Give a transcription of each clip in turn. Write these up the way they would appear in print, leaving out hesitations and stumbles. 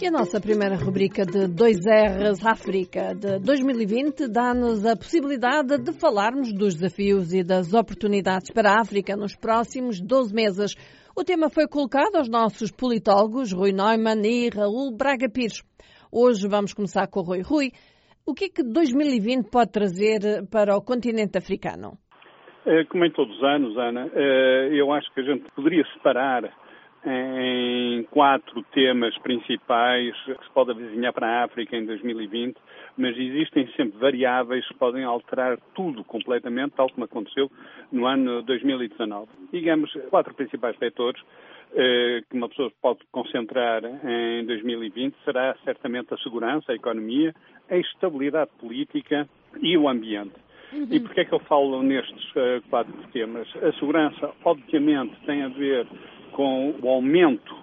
E a nossa primeira rubrica de 2Rs África de 2020 dá-nos a possibilidade de falarmos dos desafios e das oportunidades para a África nos próximos 12 meses. O tema foi colocado aos nossos politólogos Rui Neumann e Raul Braga Pires. Hoje vamos começar com o Rui. Rui, o que é que 2020 pode trazer para o continente africano? Como em todos os anos, Ana, eu acho que a gente poderia separar em 4 temas principais que se pode avizinhar para a África em 2020, mas existem sempre variáveis que podem alterar tudo completamente, tal como aconteceu no ano 2019. Digamos, 4 principais vetores que uma pessoa pode concentrar em 2020 será certamente a segurança, a economia, a estabilidade política e o ambiente. E porquê é que eu falo nestes 4 temas? A segurança, obviamente, tem a ver com o aumento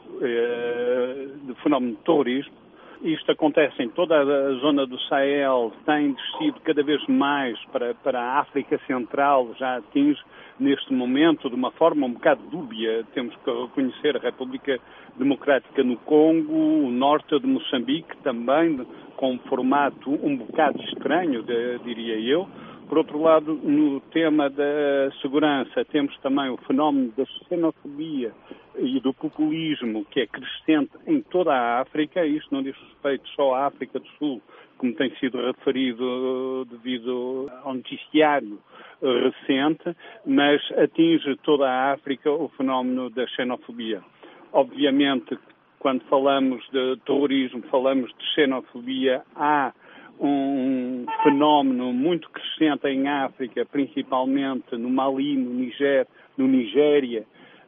do fenómeno de terrorismo. Isto acontece em toda a zona do Sahel, tem descido cada vez mais para a África Central, já atinge neste momento de uma forma um bocado dúbia. Temos que reconhecer a República Democrática no Congo, o norte de Moçambique também, com um formato um bocado estranho, diria eu. Por outro lado, no tema da segurança, temos também o fenómeno da xenofobia e do populismo, que é crescente em toda a África. Isto não diz respeito só à África do Sul, como tem sido referido devido ao noticiário recente, mas atinge toda a África o fenómeno da xenofobia. Obviamente, quando falamos de terrorismo, falamos de xenofobia, há um fenómeno muito crescente em África, principalmente no Mali, no Nigéria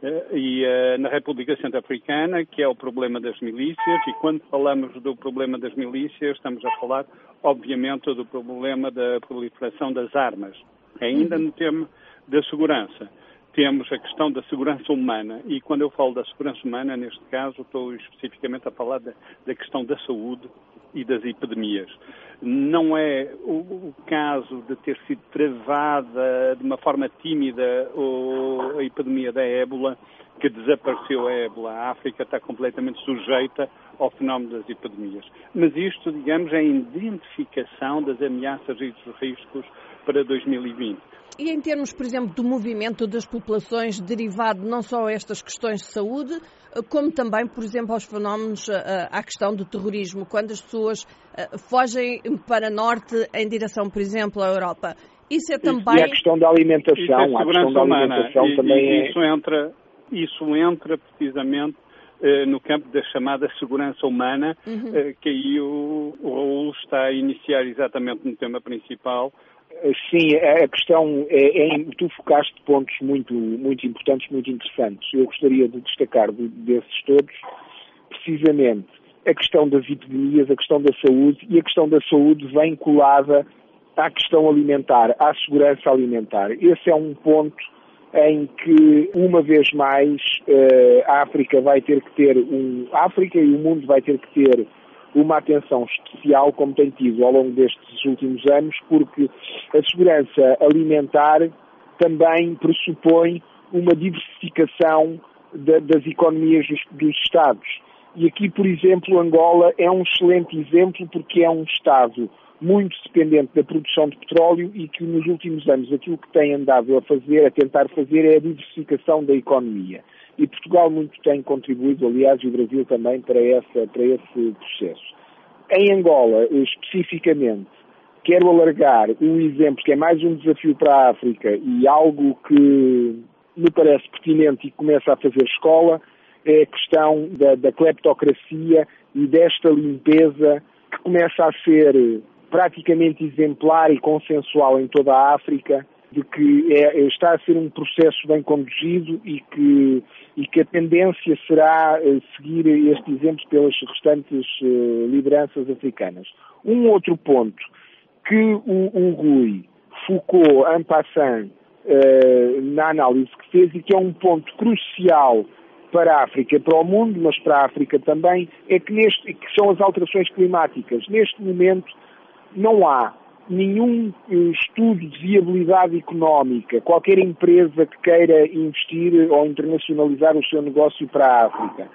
e na República Centro-Africana, que é o problema das milícias. E quando falamos do problema das milícias, estamos a falar, obviamente, do problema da proliferação das armas. Ainda no tema da segurança, temos a questão da segurança humana. E quando eu falo da segurança humana, neste caso, estou especificamente a falar da questão da saúde e das epidemias. Não é o caso de ter sido travada de uma forma tímida a epidemia da ébola, que desapareceu a ébola. A África está completamente sujeita ao fenómeno das epidemias. Mas isto, digamos, é a identificação das ameaças e dos riscos para 2020. E em termos, por exemplo, do movimento das populações derivado não só a estas questões de saúde, como também, por exemplo, aos fenómenos, à questão do terrorismo, quando as pessoas fogem para norte em direção, por exemplo, à Europa. Isso é também... E a questão da alimentação, a segurança humana, também isso entra precisamente no campo da chamada segurança humana, que aí o Raul está a iniciar exatamente no tema principal. Sim, a questão tu focaste pontos muito, muito importantes, muito interessantes. Eu gostaria de destacar desses todos, precisamente, a questão das epidemias, a questão da saúde, e a questão da saúde vem colada à questão alimentar, à segurança alimentar. Esse é um ponto em que, uma vez mais, a África vai ter que ter a África e o mundo vai ter que ter uma atenção especial, como tem tido ao longo destes últimos anos, porque a segurança alimentar também pressupõe uma diversificação das economias dos Estados. E aqui, por exemplo, Angola é um excelente exemplo, porque é um Estado muito dependente da produção de petróleo e que nos últimos anos aquilo que tem andado a tentar fazer é a diversificação da economia. E Portugal muito tem contribuído, aliás, e o Brasil também, para esse processo. Em Angola, especificamente, quero alargar um exemplo que é mais um desafio para a África e algo que me parece pertinente e começa a fazer escola, é a questão da cleptocracia e desta limpeza que começa a ser praticamente exemplar e consensual em toda a África, de que está a ser um processo bem conduzido e que a tendência será seguir este exemplo pelas restantes lideranças africanas. Um outro ponto que o Rui focou en passant na análise que fez e que é um ponto crucial para a África, para o mundo, mas para a África também, é que são as alterações climáticas. Neste momento não há nenhum estudo de viabilidade económica, qualquer empresa que queira investir ou internacionalizar o seu negócio para a África,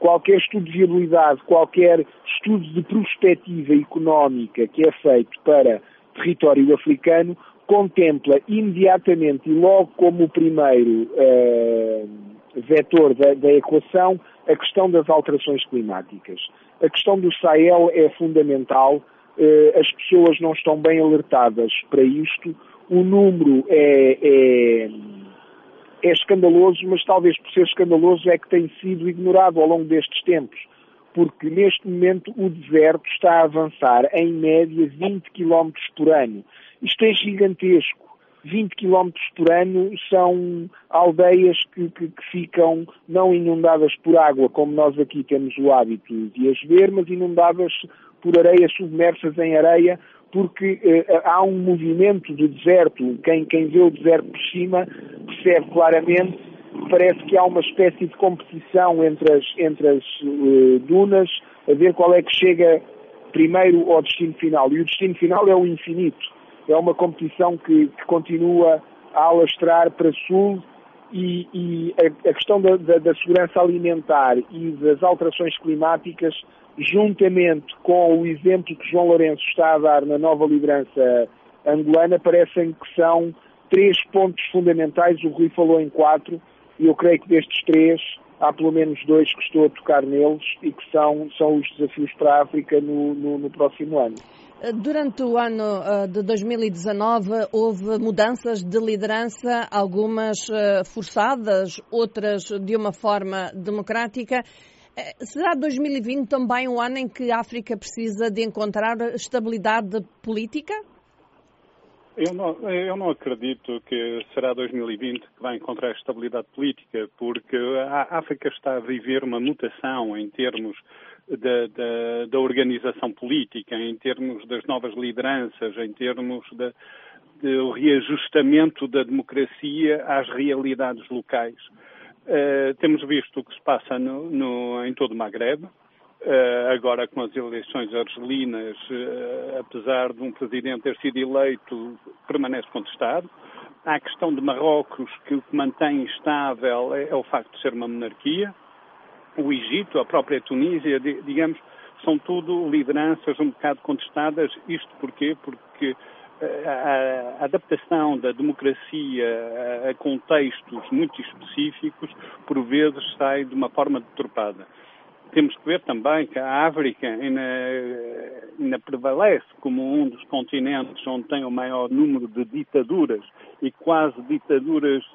qualquer estudo de viabilidade, qualquer estudo de prospectiva económica que é feito para território africano, contempla imediatamente e logo como o primeiro vetor da equação a questão das alterações climáticas. A questão do Sahel é fundamental, as pessoas não estão bem alertadas para isto, o número é escandaloso, mas talvez por ser escandaloso é que tem sido ignorado ao longo destes tempos, porque neste momento o deserto está a avançar em média 20 km por ano. Isto é gigantesco. 20 km por ano são aldeias que ficam não inundadas por água, como nós aqui temos o hábito de as ver, mas inundadas por areias submersas em areia, porque há um movimento do deserto. Quem vê o deserto por cima percebe claramente, parece que há uma espécie de competição entre as dunas, a ver qual é que chega primeiro ao destino final. E o destino final é o infinito. É uma competição que continua a alastrar para sul e a questão da segurança alimentar e das alterações climáticas, juntamente com o exemplo que João Lourenço está a dar na nova liderança angolana, parecem que são 3 pontos fundamentais. O Rui falou em 4 e eu creio que destes 3 há pelo menos 2 que estou a tocar neles e que são os desafios para a África no próximo ano. Durante o ano de 2019 houve mudanças de liderança, algumas forçadas, outras de uma forma democrática. Será 2020 também um ano em que a África precisa de encontrar estabilidade política? Eu não acredito que será 2020 que vai encontrar estabilidade política, porque a África está a viver uma mutação em termos da organização política, em termos das novas lideranças, em termos do reajustamento da democracia às realidades locais. Temos visto o que se passa em todo o Magrebe. Agora com as eleições argelinas, apesar de um presidente ter sido eleito, permanece contestado. Há a questão de Marrocos, que o que mantém estável é o facto de ser uma monarquia. O Egito, a própria Tunísia, digamos, são tudo lideranças um bocado contestadas. Isto porquê? Porque a adaptação da democracia a contextos muito específicos, por vezes, sai de uma forma deturpada. Temos que ver também que a África ainda prevalece como um dos continentes onde tem o maior número de ditaduras e quase ditaduras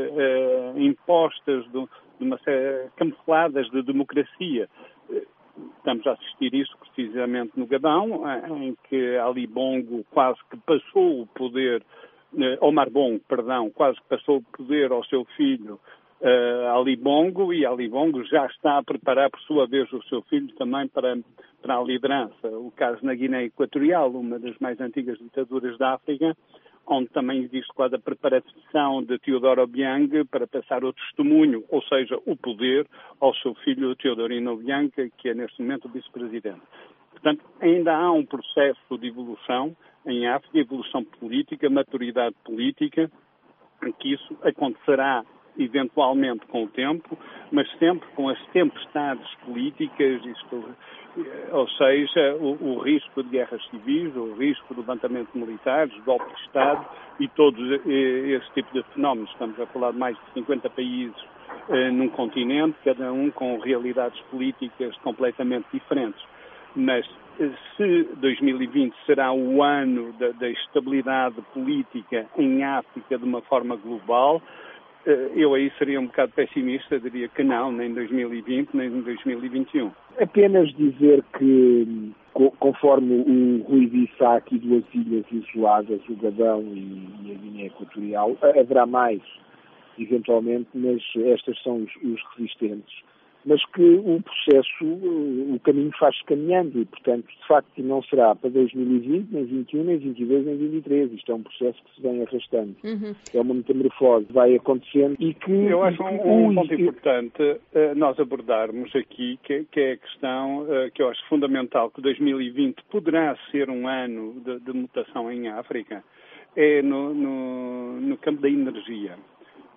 impostas camufladas de democracia. Estamos a assistir isso precisamente no Gabão, em que Ali Bongo quase que passou o poder, Omar Bongo, quase que passou o poder ao seu filho Ali Bongo, e Ali Bongo já está a preparar, por sua vez, o seu filho também para a liderança. O caso na Guiné Equatorial, uma das mais antigas ditaduras da África, onde também existe quase a preparação de Teodoro Obiang para passar o testemunho, ou seja, o poder, ao seu filho Teodorino Obiang, que é neste momento o vice-presidente. Portanto, ainda há um processo de evolução em África, evolução política, maturidade política, que isso acontecerá eventualmente com o tempo, mas sempre com as tempestades políticas, ou seja, o risco de guerras civis, o risco de levantamento militares, golpe de Estado e todo esse tipo de fenómenos. Estamos a falar de mais de 50 países num continente, cada um com realidades políticas completamente diferentes. Mas se 2020 será o ano da estabilidade política em África de uma forma global, eu aí seria um bocado pessimista, diria que não, nem em 2020, nem em 2021. Apenas dizer que, conforme o Rui disse, há aqui 2 ilhas isoladas, o Gabão e a Guiné Equatorial. Haverá mais, eventualmente, mas estas são os resistentes. Mas que o processo, o caminho faz-se caminhando e, portanto, de facto, não será para 2020, nem 2021, nem 2022, nem 2023. Isto é um processo que se vem arrastando. Uhum. É uma metamorfose, vai acontecendo e que... Eu acho um ponto importante nós abordarmos aqui, que é a questão que eu acho fundamental, que 2020 poderá ser um ano de mutação em África, é no campo da energia.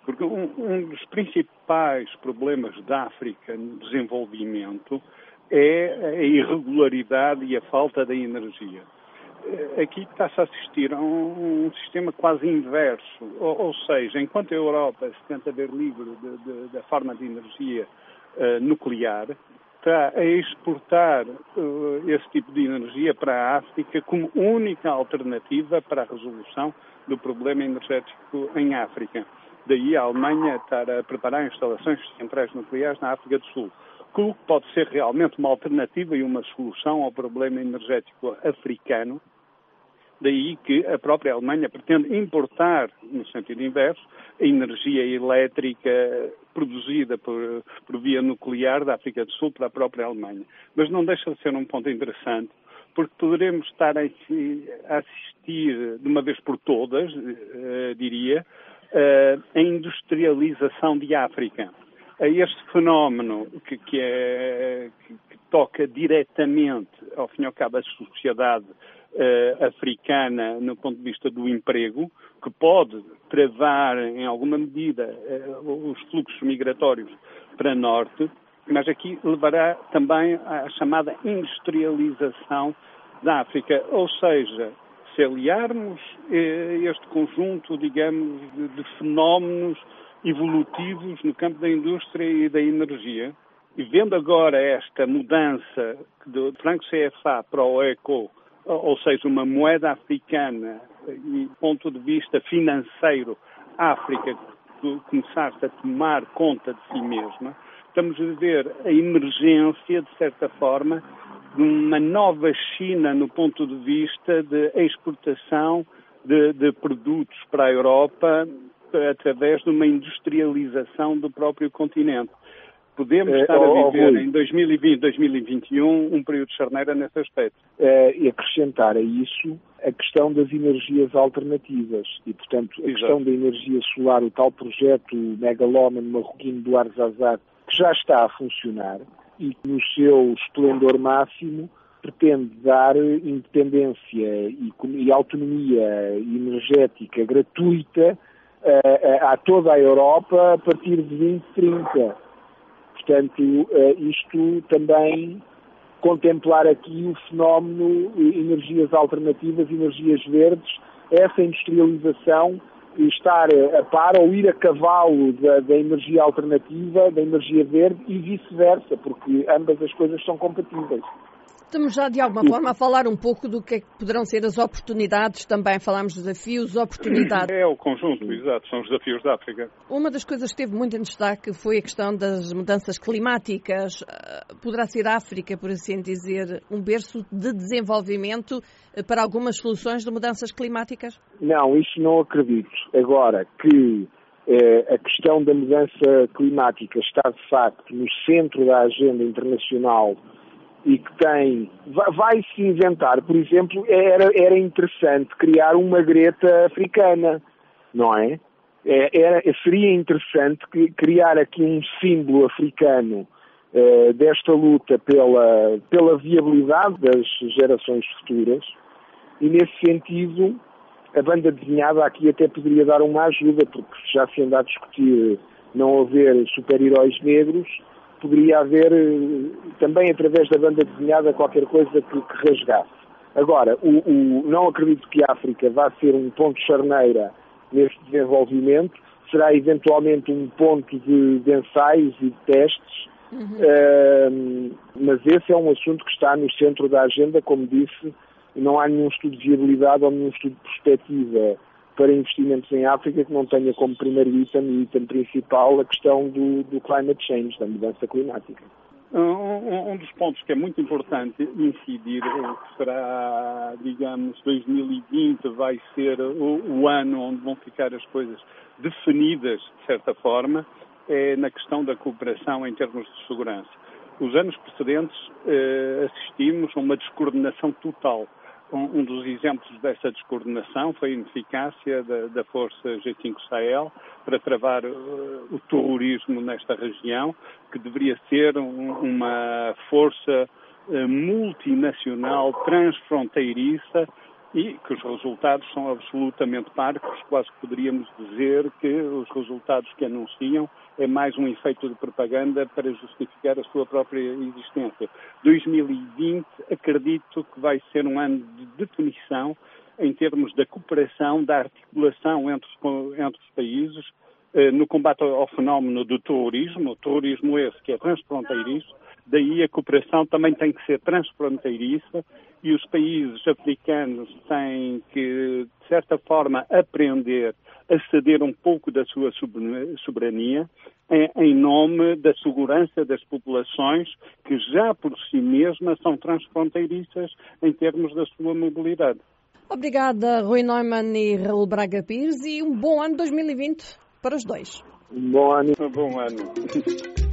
Porque um dos principais problemas da África no desenvolvimento é a irregularidade e a falta de energia. Aqui está-se a assistir a um sistema quase inverso, ou seja, enquanto a Europa se tenta ver livre da forma de energia nuclear, está a exportar esse tipo de energia para a África como única alternativa para a resolução do problema energético em África. Daí a Alemanha estar a preparar instalações de centrais nucleares na África do Sul, que pode ser realmente uma alternativa e uma solução ao problema energético africano. Daí que a própria Alemanha pretende importar, no sentido inverso, a energia elétrica produzida por via nuclear da África do Sul para a própria Alemanha. Mas não deixa de ser um ponto interessante, porque poderemos estar a assistir, de uma vez por todas, diria, a industrialização de África. A este fenómeno que toca diretamente, ao fim e ao cabo, a sociedade africana no ponto de vista do emprego, que pode travar em alguma medida os fluxos migratórios para norte, mas aqui levará também à chamada industrialização da África, ou seja, se aliarmos este conjunto, digamos, de fenómenos evolutivos no campo da indústria e da energia, e vendo agora esta mudança do franco CFA para o ECO, ou seja, uma moeda africana e do ponto de vista financeiro, a África começar-se a tomar conta de si mesma, estamos a ver a emergência, de certa forma, de uma nova China no ponto de vista de exportação de produtos para a Europa através de uma industrialização do próprio continente. Podemos estar a viver em 2020, 2021, um período de charneira nesse aspecto. E acrescentar a isso a questão das energias alternativas e, portanto, a questão da energia solar, o tal projeto megalómano marroquino do Arzazat, que já está a funcionar e que no seu esplendor máximo pretende dar independência e autonomia energética gratuita a toda a Europa a partir de 2030. Portanto, isto também contemplar aqui o fenómeno energias alternativas, energias verdes, essa industrialização, estar a par ou ir a cavalo da energia alternativa, da energia verde e vice-versa, porque ambas as coisas são compatíveis. Estamos já, de alguma forma, a falar um pouco do que poderão ser as oportunidades, também falámos de desafios, oportunidades. É o conjunto, exato, são os desafios da África. Uma das coisas que esteve muito em destaque foi a questão das mudanças climáticas. Poderá ser a África, por assim dizer, um berço de desenvolvimento para algumas soluções de mudanças climáticas? Não, isso não acredito. Agora, que a questão da mudança climática está, de facto, no centro da agenda internacional e que vai-se inventar, por exemplo, era interessante criar uma Greta africana, não é? Seria interessante criar aqui um símbolo africano desta luta pela viabilidade das gerações futuras e, nesse sentido, a banda desenhada aqui até poderia dar uma ajuda, porque já se anda a discutir não haver super-heróis negros, poderia haver também através da banda desenhada qualquer coisa que rasgasse. Agora, não acredito que a África vá ser um ponto de charneira neste desenvolvimento, será eventualmente um ponto de ensaios e de testes, mas esse é um assunto que está no centro da agenda, como disse, não há nenhum estudo de viabilidade ou nenhum estudo de perspectiva para investimentos em África que não tenha como primeiro item principal a questão do climate change, da mudança climática. Um dos pontos que é muito importante incidir, que será, digamos, 2020 vai ser o ano onde vão ficar as coisas definidas, de certa forma, é na questão da cooperação em termos de segurança. Os anos precedentes assistimos a uma descoordenação total. Um dos exemplos dessa descoordenação foi a ineficácia da Força G5 Sahel para travar o terrorismo nesta região, que deveria ser uma força multinacional, transfronteiriça, e que os resultados são absolutamente parcos, quase poderíamos dizer que os resultados que anunciam é mais um efeito de propaganda para justificar a sua própria existência. 2020, acredito que vai ser um ano de definição em termos da cooperação, da articulação entre os países, no combate ao fenómeno do terrorismo esse que é transfronteiriço. Daí a cooperação também tem que ser transfronteiriça e os países africanos têm que, de certa forma, aprender a ceder um pouco da sua soberania em nome da segurança das populações que já por si mesmas são transfronteiriças em termos da sua mobilidade. Obrigada, Rui Neumann e Raul Braga Pires, e um bom ano 2020 para os dois. Um bom ano. Um bom ano.